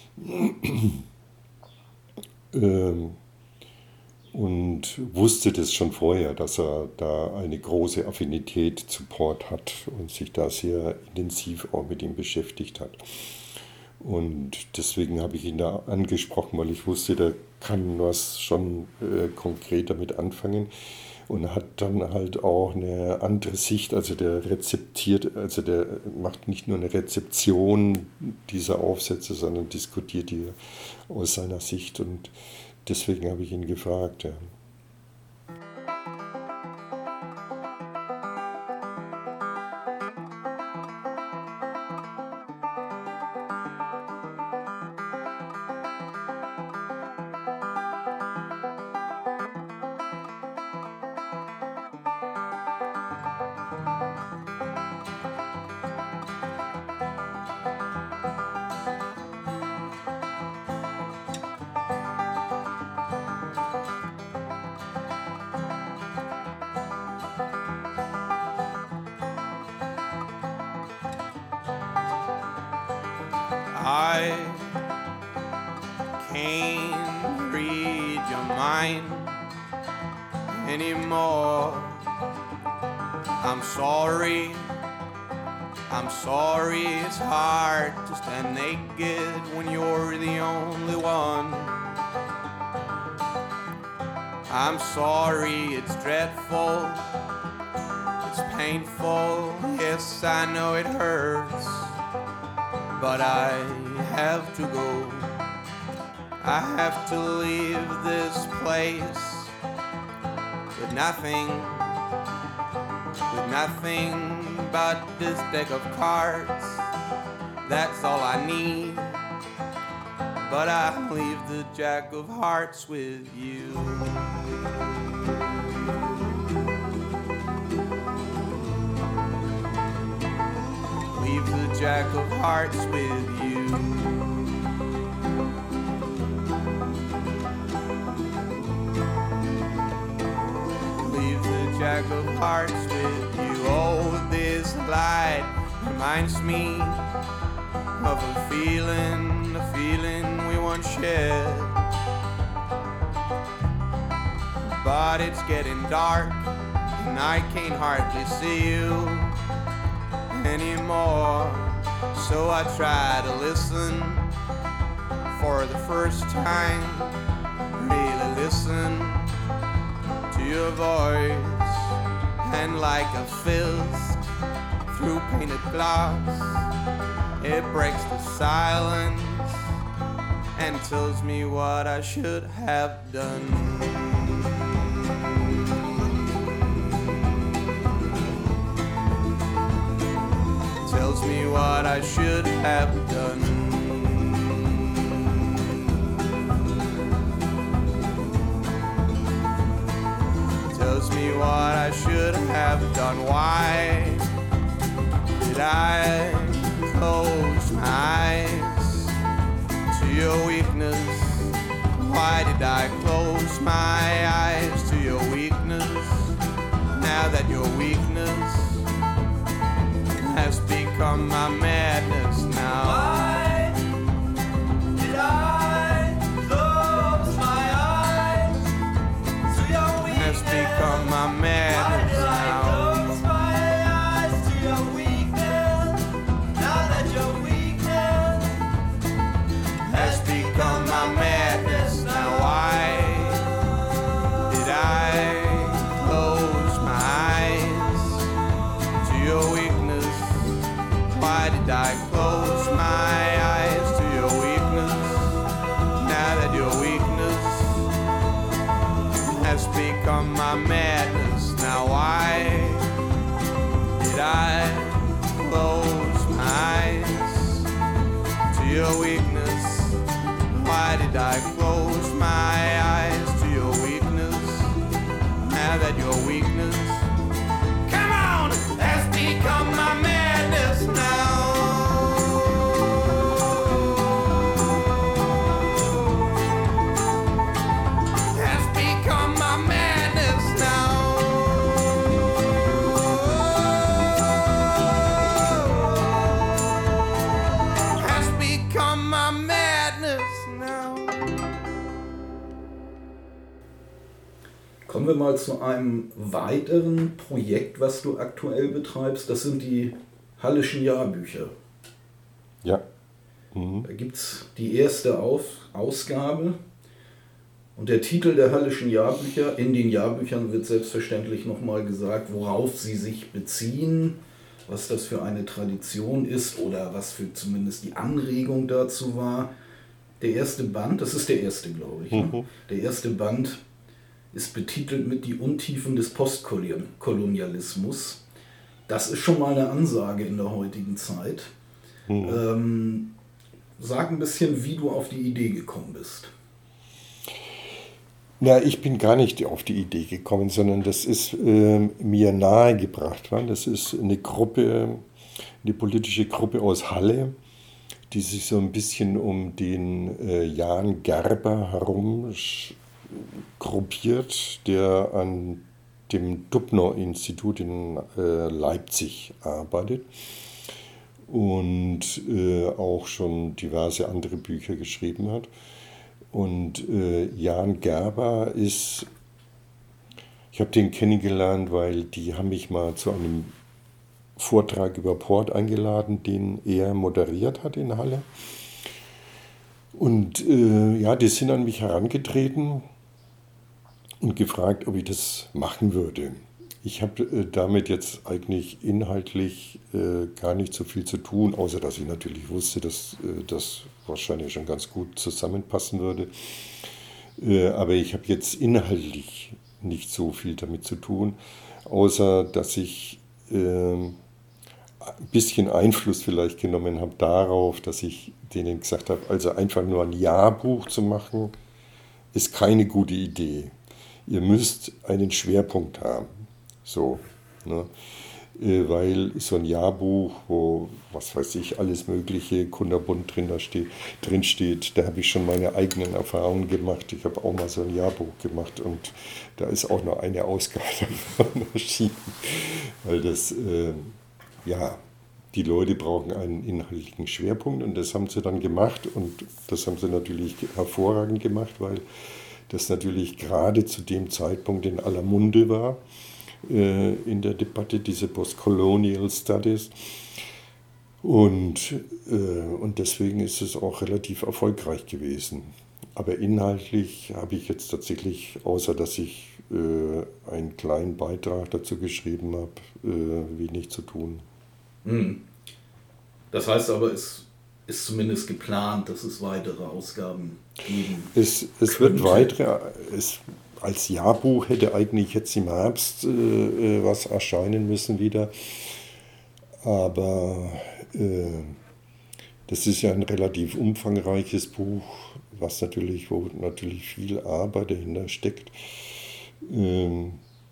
Speaker 2: ähm, Und wusste das schon vorher, dass er da eine große Affinität zu Port hat und sich da sehr intensiv auch mit ihm beschäftigt hat. Und deswegen habe ich ihn da angesprochen, weil ich wusste, der kann was schon äh, konkret damit anfangen. Und hat dann halt auch eine andere Sicht, also der rezeptiert, also der macht nicht nur eine Rezeption dieser Aufsätze, sondern diskutiert die aus seiner Sicht, und deswegen habe ich ihn gefragt. Ja.
Speaker 5: I can't read your mind anymore. I'm sorry, I'm sorry, it's hard to stand naked when you're the only one. I'm sorry, it's dreadful, it's painful, yes, I know it hurts. But I have to go, I have to leave this place with nothing, with nothing but this deck of cards. That's all I need, but I'll leave the Jack of Hearts with you. Leave the Jack of Hearts with you. Leave the Jack of Hearts with you. Oh, this light reminds me of a feeling, a feeling we once shared. But it's getting dark and I can't hardly see you. anymore. So I try to listen for the first time, really listen to your voice, and like a fist through painted glass, it breaks the silence and tells me what I should have done. Tells me what I should have done. Tells me what I should have done. Why did I close my eyes to your weakness? Why did I close my eyes to your weakness? Now that your weakness has become my madness now. Why did I close my eyes to your weakness? Has become my madness now. Why did I close my eyes to your weakness? Now that your weakness has become my madness now. Why did I close my eyes to your weakness? Why did I close my eyes to your weakness? Now that your weakness has become my madness. Now why did I close my eyes to your weakness? Why did I close my eyes to your weakness? Now that your weakness, come on, has become my madness now.
Speaker 1: Kommen wir mal zu einem weiteren Projekt, was du aktuell betreibst. Das sind die Hallischen Jahrbücher.
Speaker 2: Ja. Mhm.
Speaker 1: Da gibt es die erste Auf Ausgabe. Und der Titel der Hallischen Jahrbücher, in den Jahrbüchern wird selbstverständlich nochmal gesagt, worauf sie sich beziehen, was das für eine Tradition ist oder was für zumindest die Anregung dazu war. Der erste Band, das ist der erste, glaube ich. Mhm. Ne? Der erste Band ist betitelt mit Die Untiefen des Postkolonialismus. Das ist schon mal eine Ansage in der heutigen Zeit. Mhm. Ähm, sag ein bisschen, wie du auf die Idee gekommen bist.
Speaker 2: Na, ich bin gar nicht auf die Idee gekommen, sondern das ist äh, mir nahegebracht worden. Das ist eine Gruppe, eine politische Gruppe aus Halle, die sich so ein bisschen um den äh, Jan Gerber herum gruppiert, der an dem Dubner-Institut in äh, Leipzig arbeitet und äh, auch schon diverse andere Bücher geschrieben hat. Und äh, Jan Gerber ist, ich habe den kennengelernt, weil die haben mich mal zu einem Vortrag über Port eingeladen, den er moderiert hat in Halle. Und äh, ja, die sind an mich herangetreten und gefragt, ob ich das machen würde. Ich habe äh, damit jetzt eigentlich inhaltlich äh, gar nicht so viel zu tun, außer dass ich natürlich wusste, dass äh, das wahrscheinlich schon ganz gut zusammenpassen würde. Äh, aber ich habe jetzt inhaltlich nicht so viel damit zu tun, außer dass ich äh, ein bisschen Einfluss vielleicht genommen habe darauf, dass ich denen gesagt habe, also einfach nur ein Jahrbuch zu machen, ist keine gute Idee. Ihr müsst einen Schwerpunkt haben, so, ne? Äh, weil so ein Jahrbuch, wo, was weiß ich, alles mögliche kunterbunt drin, da steht, drin steht, da habe ich schon meine eigenen Erfahrungen gemacht. Ich habe auch mal so ein Jahrbuch gemacht und da ist auch noch eine Ausgabe davon erschienen, weil das, äh, ja, die Leute brauchen einen inhaltlichen Schwerpunkt und das haben sie dann gemacht und das haben sie natürlich hervorragend gemacht, weil das natürlich gerade zu dem Zeitpunkt in aller Munde war äh, in der Debatte, diese Postcolonial Studies. Und, äh, und deswegen ist es auch relativ erfolgreich gewesen. Aber inhaltlich habe ich jetzt tatsächlich, außer dass ich äh, einen kleinen Beitrag dazu geschrieben habe, äh, wenig zu tun.
Speaker 1: Hm. Das heißt aber, es ist zumindest geplant, dass es weitere Ausgaben geben
Speaker 2: Es, es wird weitere, es, als Jahrbuch hätte eigentlich jetzt im Herbst äh, was erscheinen müssen wieder. Aber äh, das ist ja ein relativ umfangreiches Buch, was natürlich, wo natürlich viel Arbeit dahinter steckt, äh,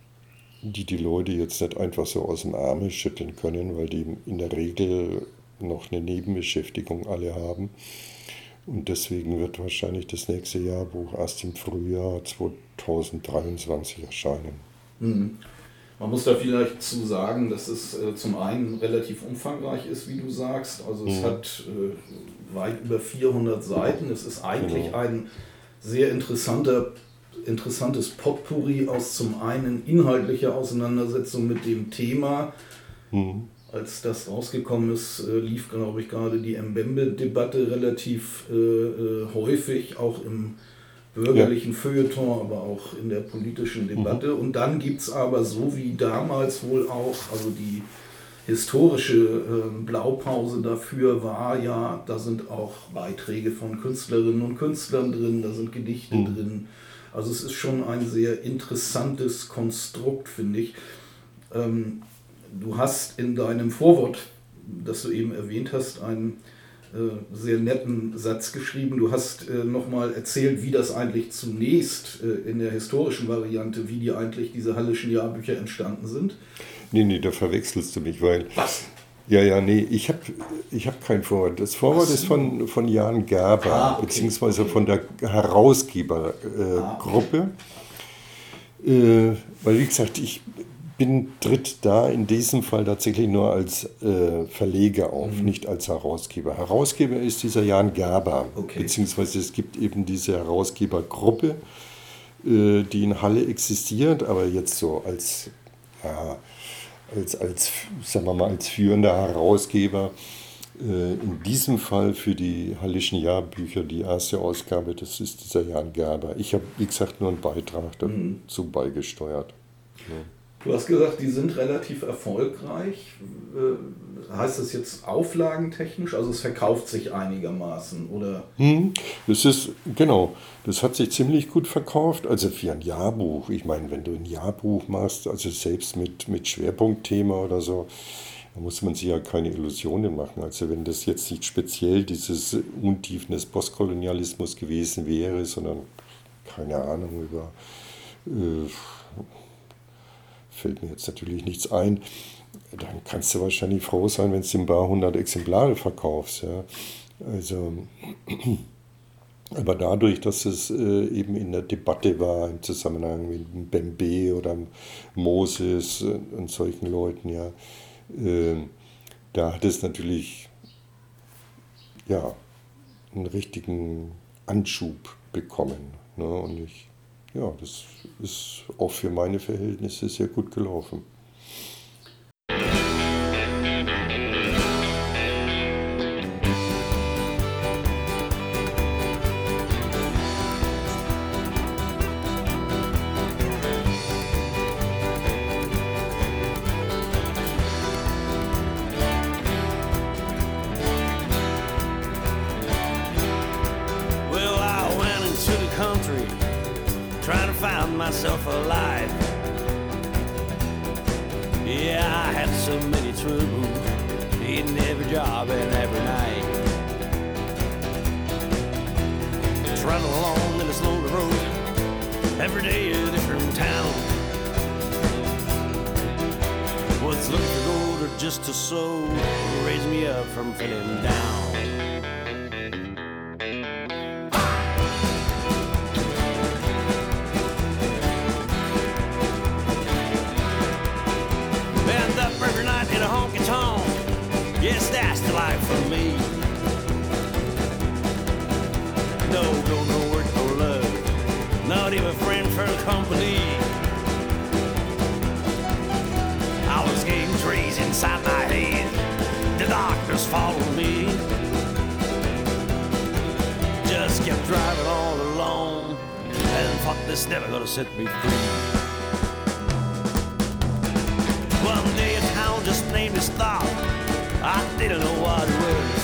Speaker 2: die die Leute jetzt nicht einfach so aus dem Ärmel schütteln können, weil die in der Regel noch eine Nebenbeschäftigung alle haben. Und deswegen wird wahrscheinlich das nächste Jahrbuch erst im Frühjahr zweitausenddreiundzwanzig erscheinen.
Speaker 1: Mhm. Man muss da vielleicht zu sagen, dass es äh, zum einen relativ umfangreich ist, wie du sagst. Also es mhm. hat äh, weit über vierhundert Seiten. Es ist eigentlich genau. ein sehr interessanter, interessantes Potpourri aus zum einen inhaltlicher Auseinandersetzung mit dem Thema. Mhm. Als das rausgekommen ist, äh, lief, glaube ich, gerade die Mbembe-Debatte relativ äh, äh, häufig, auch im bürgerlichen ja. Feuilleton, aber auch in der politischen Debatte. Mhm. Und dann gibt es aber so wie damals wohl auch, also die historische äh, Blaupause dafür war ja, da sind auch Beiträge von Künstlerinnen und Künstlern drin, da sind Gedichte mhm. drin. Also es ist schon ein sehr interessantes Konstrukt, finde ich. Ähm, du hast in deinem Vorwort, das du eben erwähnt hast, einen äh, sehr netten Satz geschrieben. Du hast äh, nochmal erzählt, wie das eigentlich zunächst äh, in der historischen Variante, wie die eigentlich diese Hallischen Jahrbücher entstanden sind.
Speaker 2: Nee, nee, da verwechselst du mich, weil...
Speaker 1: Was?
Speaker 2: Ja, ja, nee, ich habe ich hab kein Vorwort. Das Vorwort ist von, von Jan Gerber, ah, okay, beziehungsweise okay. von der Herausgebergruppe. Äh, ah. äh, weil, wie gesagt, ich bin, tritt da in diesem Fall tatsächlich nur als äh, Verleger auf, mhm. nicht als Herausgeber. Herausgeber ist dieser Jan Gerber, okay. beziehungsweise es gibt eben diese Herausgebergruppe, äh, die in Halle existiert, aber jetzt so als... Ja, Als, als, sagen wir mal, als führender Herausgeber, äh, in diesem Fall für die Hallischen Jahrbücher, die erste Ausgabe, das ist dieser Jan Gerber. Ich habe, wie gesagt, nur einen Beitrag dazu mhm. beigesteuert. Ja.
Speaker 1: Du hast gesagt, die sind relativ erfolgreich. Äh, heißt das jetzt auflagentechnisch? Also es verkauft sich einigermaßen, oder?
Speaker 2: Hm, das ist, genau, das hat sich ziemlich gut verkauft. Also für ein Jahrbuch, ich meine, wenn du ein Jahrbuch machst, also selbst mit, mit Schwerpunktthema oder so, da muss man sich ja keine Illusionen machen. Also wenn das jetzt nicht speziell dieses Untiefen des Postkolonialismus gewesen wäre, sondern, keine Ahnung, über... Äh, fällt mir jetzt natürlich nichts ein, dann kannst du wahrscheinlich froh sein, wenn du ein paar hundert Exemplare verkaufst. Ja. Also, aber dadurch, dass es äh, eben in der Debatte war, im Zusammenhang mit Mbembe oder Moses und solchen Leuten, ja, äh, da hat es natürlich ja, einen richtigen Anschub bekommen. Ne? Und ich Ja, das ist auch für meine Verhältnisse sehr gut gelaufen.
Speaker 6: Well, I went into the country trying to find myself alive. Yeah, I had so many troubles in every job and every night. Travel along in a slow road, every day a different town. What's looking for gold or just a soul raise me up from feeling down. Yes, that's the life for me. No, go no work for love, not even a friend for company. fuck this, never gonna set me free. One day a town just named his thought. I didn't know what it was.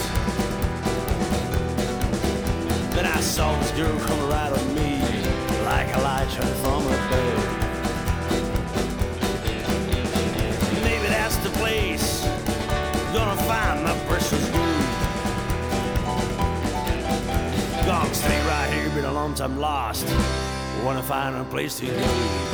Speaker 6: Then I saw this girl come right on me like a light shine from above. Maybe that's the place gonna find my precious gold. Gonna stay right here, been a long time lost. Wanna find a place to go.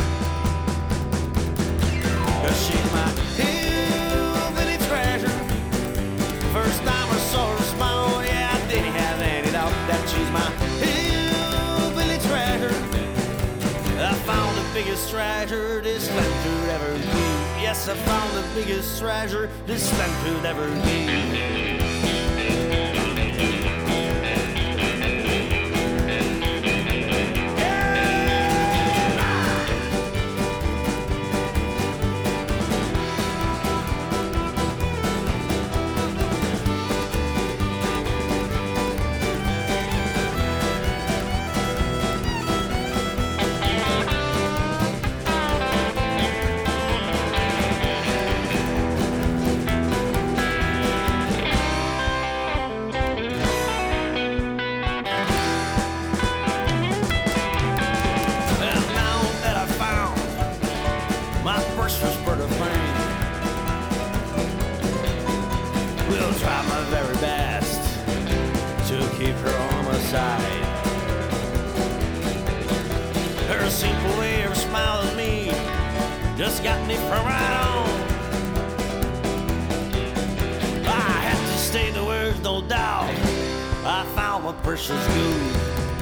Speaker 6: Cause she's my hillbilly treasure. First time I saw her smile, yeah, I didn't have any doubt that she's my hillbilly treasure. I found the biggest treasure this land could ever be. Yes, I found the biggest treasure this land could ever be. Precious gold.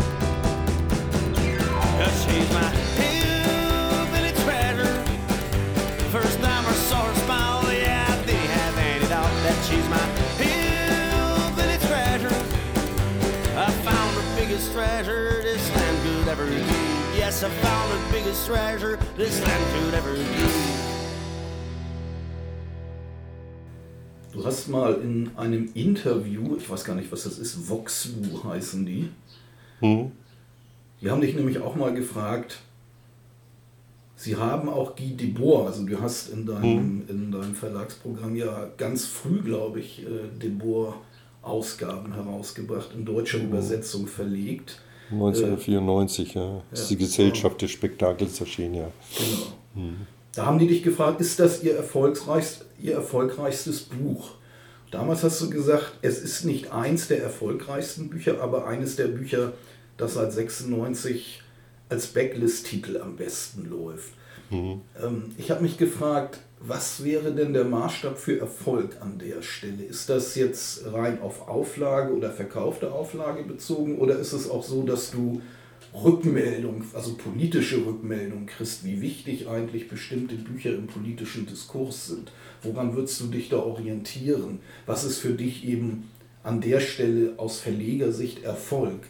Speaker 6: Cause she's my hillbilly treasure. First time I saw her smile, yeah, I didn't have any doubt that she's my hillbilly treasure. I found the biggest treasure this land could ever be. Yes, I found the biggest treasure this land could ever be.
Speaker 1: Du hast mal in einem Interview, ich weiß gar nicht, was das ist, Voxu heißen die. Hm. Die haben dich nämlich auch mal gefragt, sie haben auch Guy Debord, also du hast in deinem, hm. in deinem Verlagsprogramm ja ganz früh, glaube ich, Debord-Ausgaben herausgebracht, in deutscher hm. Übersetzung verlegt.
Speaker 2: neunzehnhundertvierundneunzig, äh, ja. Das ist die Gesellschaft genau. des Spektakels erschienen, ja.
Speaker 1: Genau. Hm. Da haben die dich gefragt, ist das ihr, erfolgreichst, ihr erfolgreichstes Buch? Damals hast du gesagt, es ist nicht eins der erfolgreichsten Bücher, aber eines der Bücher, das seit sechsundneunzig als Backlist-Titel am besten läuft. Mhm. Ähm, ich habe mich gefragt, was wäre denn der Maßstab für Erfolg an der Stelle? Ist das jetzt rein auf Auflage oder verkaufte Auflage bezogen oder ist es auch so, dass du Rückmeldung, also politische Rückmeldung kriegst, wie wichtig eigentlich bestimmte Bücher im politischen Diskurs sind? Woran würdest du dich da orientieren? Was ist für dich eben an der Stelle aus Verlegersicht Erfolg?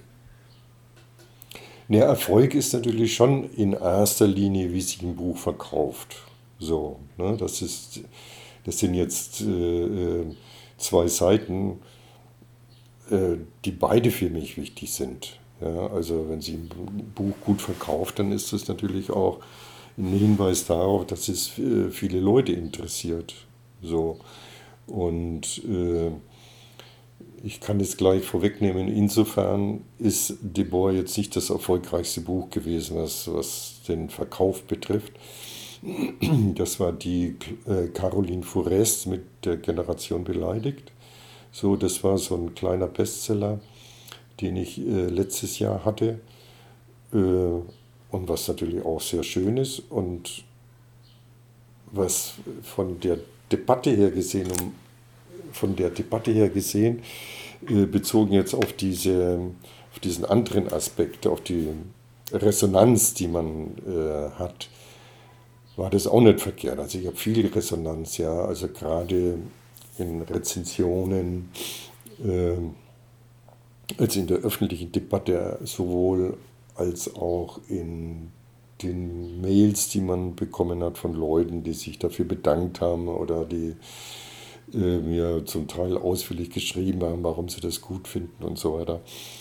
Speaker 2: Ja, Erfolg ist natürlich schon in erster Linie, wie sich ein Buch verkauft. So, ne, das ist, das sind jetzt äh, zwei Seiten, äh, die beide für mich wichtig sind. Ja, also wenn sich ein Buch gut verkauft, dann ist das natürlich auch ein Hinweis darauf, dass es viele Leute interessiert. So. Und äh, ich kann es gleich vorwegnehmen, insofern ist Debord jetzt nicht das erfolgreichste Buch gewesen, was, was den Verkauf betrifft. Das war die äh, Caroline Fourest mit der Generation beleidigt. So, das war so ein kleiner Bestseller, den ich äh, letztes Jahr hatte äh, und was natürlich auch sehr schön ist und was von der Debatte her gesehen, um, von der Debatte her gesehen, äh, bezogen jetzt auf, diese, auf diesen anderen Aspekt, auf die Resonanz, die man äh, hat, war das auch nicht verkehrt. Also ich habe viel Resonanz, ja, also gerade in Rezensionen, äh, also in der öffentlichen Debatte sowohl als auch in den Mails, die man bekommen hat von Leuten, die sich dafür bedankt haben oder die äh, mir zum Teil ausführlich geschrieben haben, warum sie das gut finden und so weiter.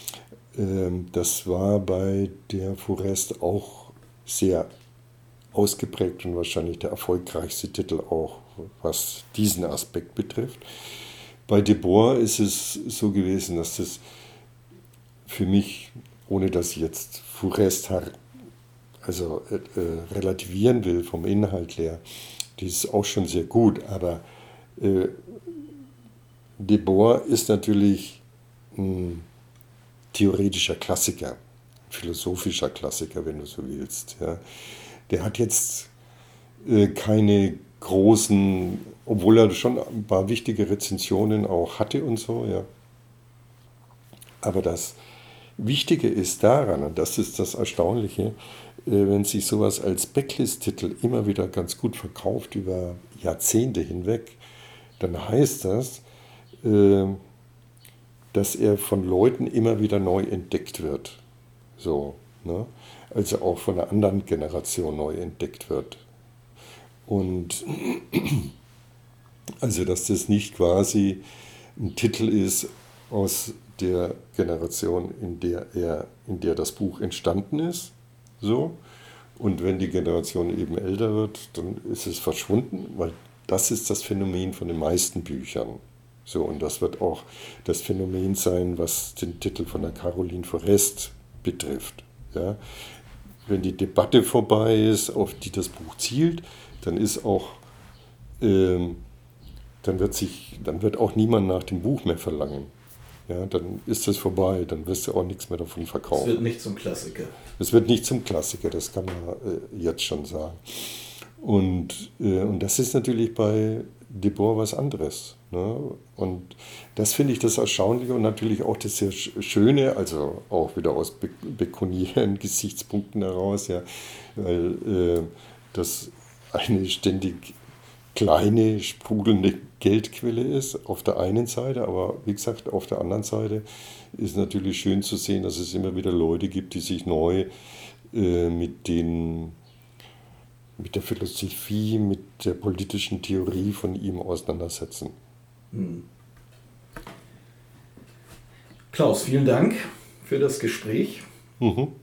Speaker 2: ähm, das war bei der Forest auch sehr ausgeprägt und wahrscheinlich der erfolgreichste Titel auch, was diesen Aspekt betrifft. Bei De Boer ist es so gewesen, dass das für mich, ohne dass ich jetzt Forest also äh, relativieren will vom Inhalt her, die ist auch schon sehr gut, aber äh, De Boer ist natürlich ein theoretischer Klassiker, philosophischer Klassiker, wenn du so willst. Ja. Der hat jetzt äh, keine großen, obwohl er schon ein paar wichtige Rezensionen auch hatte und so, ja. Aber das Wichtige ist daran, und das ist das Erstaunliche, äh, wenn sich sowas als Backlist-Titel immer wieder ganz gut verkauft über Jahrzehnte hinweg, dann heißt das, äh, dass er von Leuten immer wieder neu entdeckt wird. So, ne? Also auch von einer anderen Generation neu entdeckt wird. Und also, dass das nicht quasi ein Titel ist aus der Generation, in der er, in der das Buch entstanden ist. So. Und wenn die Generation eben älter wird, dann ist es verschwunden, weil das ist das Phänomen von den meisten Büchern. So, und das wird auch das Phänomen sein, was den Titel von der Caroline Forest betrifft. Ja. Wenn die Debatte vorbei ist, auf die das Buch zielt, dann ist auch, ähm, dann wird sich, dann wird auch niemand nach dem Buch mehr verlangen. Ja, dann ist das vorbei, dann wirst du auch nichts mehr davon verkaufen.
Speaker 1: Es wird nicht zum Klassiker.
Speaker 2: Es wird nicht zum Klassiker, das kann man äh, jetzt schon sagen. Und, äh, und das ist natürlich bei De Boer was anderes. Ne? Und das finde ich das Erstaunliche und natürlich auch das sehr Schöne, also auch wieder aus pekuniären Gesichtspunkten heraus, ja, weil äh, das eine ständig kleine, sprudelnde Geldquelle ist, auf der einen Seite, aber wie gesagt, auf der anderen Seite ist natürlich schön zu sehen, dass es immer wieder Leute gibt, die sich neu äh, mit den mit der Philosophie, mit der politischen Theorie von ihm auseinandersetzen.
Speaker 1: Hm. Klaus, vielen Dank für das Gespräch.
Speaker 2: Mhm.